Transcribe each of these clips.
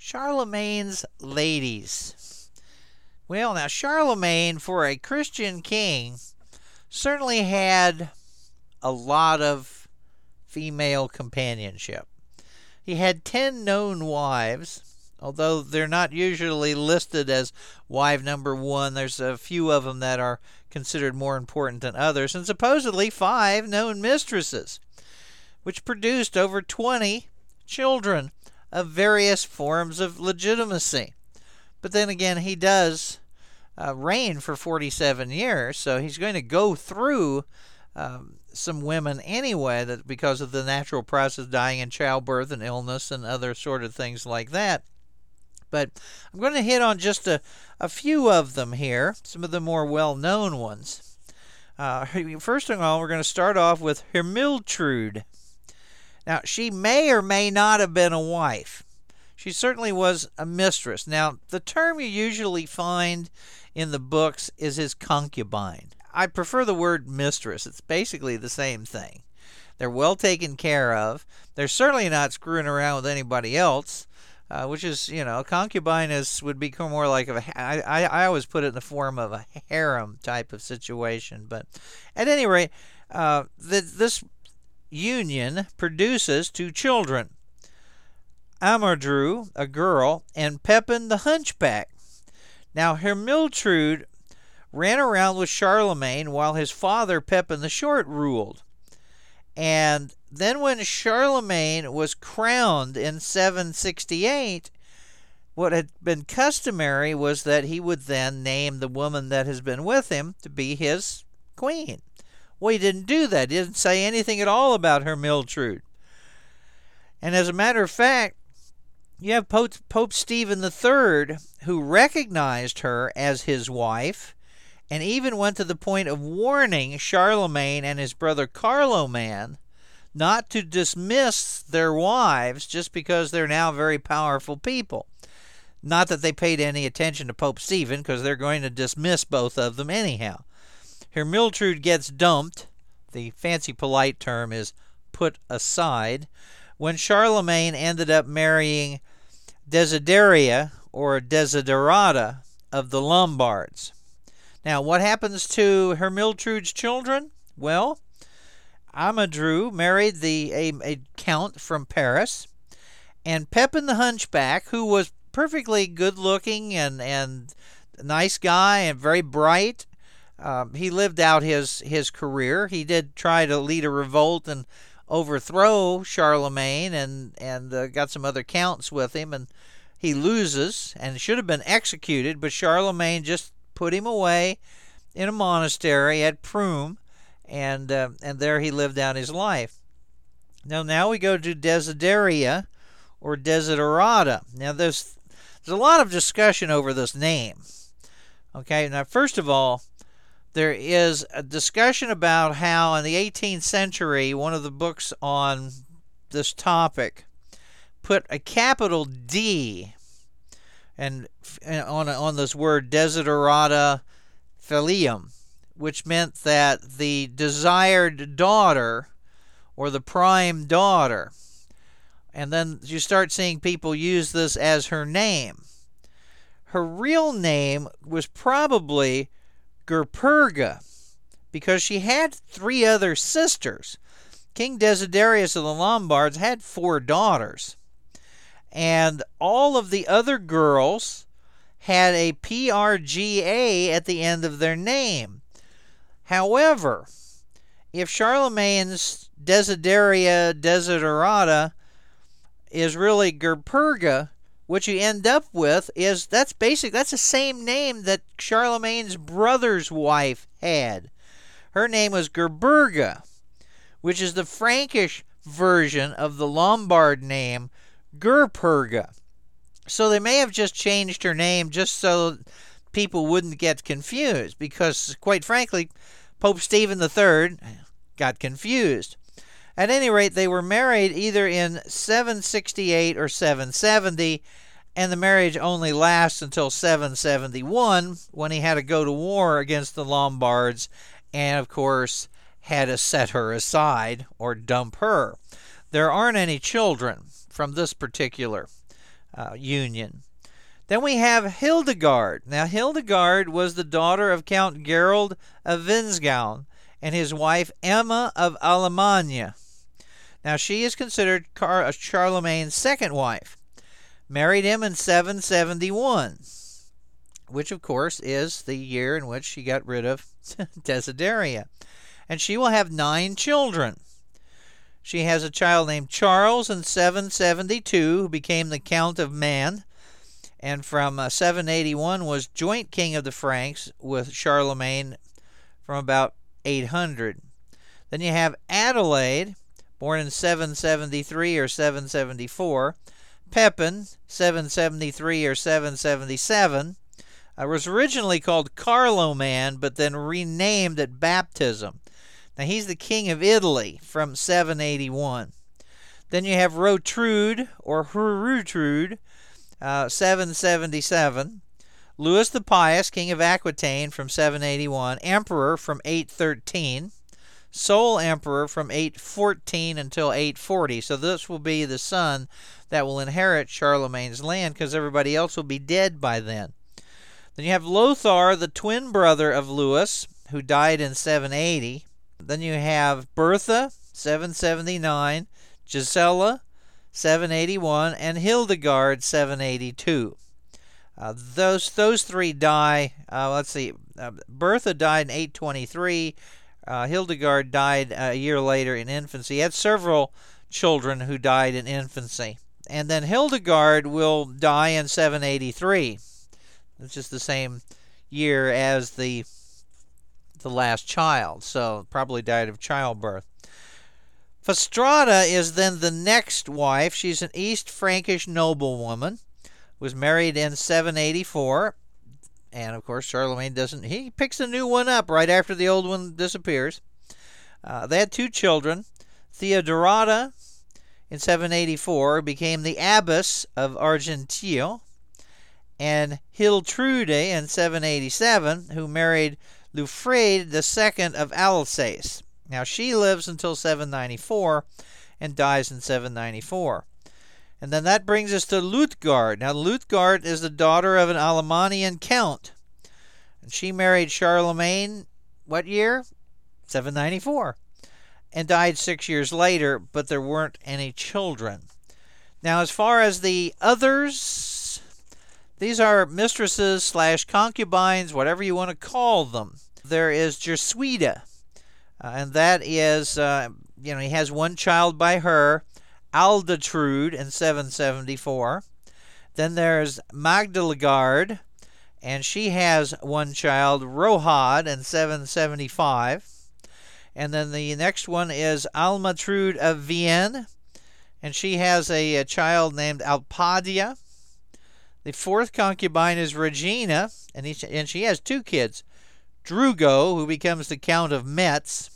Charlemagne's ladies. Well, now Charlemagne, for a Christian king, certainly had a lot of female companionship. He had 10 known wives, although they're not usually listed as wife number 1. There's a few of them that are considered more important than others, and supposedly 5 known mistresses, which produced over 20 children of various forms of legitimacy. But then again, he does reign for 47 years, so he's going to go through some women anyway, that because of the natural process, dying in childbirth and illness and other sort of things like that. But I'm going to hit on just a few of them here, some of the more well-known ones. First of all, we're going to start off with Hermiltrude. Now, she may or may not have been a wife. She certainly was a mistress. Now, the term you usually find in the books is his concubine. I prefer the word mistress. It's basically the same thing. They're well taken care of. They're certainly not screwing around with anybody else, which is, a concubine would become more like I always put it in the form of a harem type of situation. But at any rate, this union produces 2 children, Amadru, a girl, and Pepin the Hunchback. Now, Hermiltrude ran around with Charlemagne while his father, Pepin the Short, ruled. And then when Charlemagne was crowned in 768, what had been customary was that he would then name the woman that has been with him to be his queen. Well, he didn't do that. He didn't say anything at all about Hermiltrude. And as a matter of fact, you have Pope Stephen III, who recognized her as his wife, and even went to the point of warning Charlemagne and his brother Carloman not to dismiss their wives just because they're now very powerful people. Not that they paid any attention to Pope Stephen, because they're going to dismiss both of them anyhow. Hermiltrude gets dumped. The fancy polite term is put aside, when Charlemagne ended up marrying Desideria, or Desiderata, of the Lombards. Now, what happens to Hermiltrude's children? Well, Amadru married a count from Paris, and Pepin the Hunchback, who was perfectly good-looking and a nice guy and very bright. He lived out his career. He did try to lead a revolt and overthrow Charlemagne and got some other counts with him, and he loses and should have been executed, but Charlemagne just put him away in a monastery at Prüm, and there he lived out his life. Now we go to Desideria, or Desiderata. Now there's a lot of discussion over this name. Okay, now first of all, there is a discussion about how in the 18th century, one of the books on this topic put a capital D and on this word Desiderata Filium, which meant that the desired daughter or the prime daughter. And then you start seeing people use this as her name. Her real name was probably Gerperga, because she had 3 other sisters. King Desiderius of the Lombards had 4 daughters, and all of the other girls had a PRGA at the end of their name. However, if Charlemagne's Desiderata is really Gerperga, what you end up with is that's the same name that Charlemagne's brother's wife had. Her name was Gerberga, which is the Frankish version of the Lombard name Gerperga. So they may have just changed her name just so people wouldn't get confused, because quite frankly, Pope Stephen III got confused. At any rate, they were married either in 768 or 770, and the marriage only lasts until 771, when he had to go to war against the Lombards and, of course, had to set her aside or dump her. There aren't any children from this particular union. Then we have Hildegard. Now, Hildegard was the daughter of Count Gerald of Windsgauen and his wife Emma of Alemannia. Now, she is considered Charlemagne's second wife. Married him in 771, which, of course, is the year in which she got rid of Desideria. And she will have 9 children. She has a child named Charles in 772, who became the Count of Man, and from 781 was joint king of the Franks with Charlemagne from about 800. Then you have Adelaide, born in 773 or 774. Pepin, 773 or 777. Was originally called Carloman, but then renamed at baptism. Now he's the king of Italy from 781. Then you have Rotrude or Herutrude, 777. Louis the Pious, king of Aquitaine from 781. Emperor from 813. Sole emperor from 814 until 840. So this will be the son that will inherit Charlemagne's land, because everybody else will be dead by then. Then you have Lothar, the twin brother of Louis, who died in 780. Then you have Bertha, 779, Gisela, 781, and Hildegard, 782. Those 3 die. Let's see. Bertha died in 823. Hildegard died a year later in infancy. He had several children who died in infancy. And then Hildegard will die in 783. It's just the same year as the last child, so probably died of childbirth. Fastrada is then the next wife. She's an East Frankish noblewoman. Was married in 784. And, of course, Charlemagne he picks a new one up right after the old one disappears. They had 2 children. Theodorata, in 784, became the abbess of Argenteuil. And Hiltrude, in 787, who married Leufrade II of Alsace. Now, she lives until 794 and dies in 794. And then that brings us to Luthgard. Now, Luthgard is the daughter of an Alemannian count. And she married Charlemagne, what year? 794. And died 6 years later, but there weren't any children. Now, as far as the others, these are mistresses / concubines, whatever you want to call them. There is Gersuida, and that is, he has 1 child by her, Aldetrude, in 774. Then there's Magdalgard, and she has 1 child, Rohad, in 775. And then the next one is Almatrude of Vienne, and she has a child named Alpadia. The 4th concubine is Regina, and she has 2 kids, Drugo, who becomes the Count of Metz,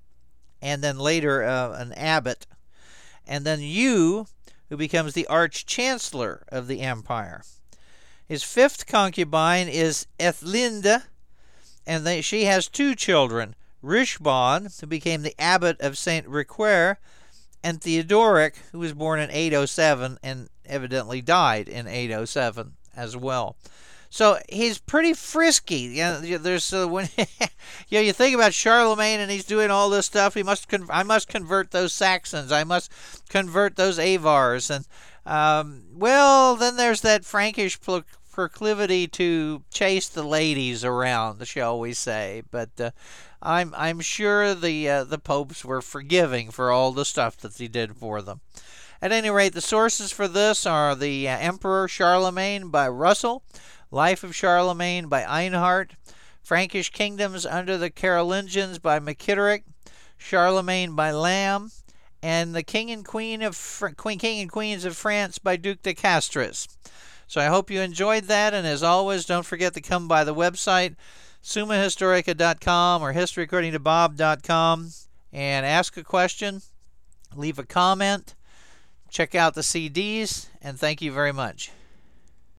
and then later an abbot, and then Hugh, who becomes the Arch-Chancellor of the empire. His 5th concubine is Ethelinde, and she has 2 children, Richbon, who became the abbot of St. Riquer, and Theodoric, who was born in 807 and evidently died in 807 as well. So he's pretty frisky. There's when you think about Charlemagne and he's doing all this stuff. I must convert those Saxons. I must convert those Avars. And then there's that Frankish proclivity to chase the ladies around, shall we say? But I'm sure the popes were forgiving for all the stuff that he did for them. At any rate, the sources for this are the Emperor Charlemagne by Russell, Life of Charlemagne by Einhart, Frankish Kingdoms under the Carolingians by McKitterick, Charlemagne by Lamb, and the King and Queens of France by Duc de Castries. So I hope you enjoyed that, and as always, don't forget to come by the website summahistorica.com or historyacccordingtobob.com and ask a question, leave a comment, check out the CDs, and thank you very much.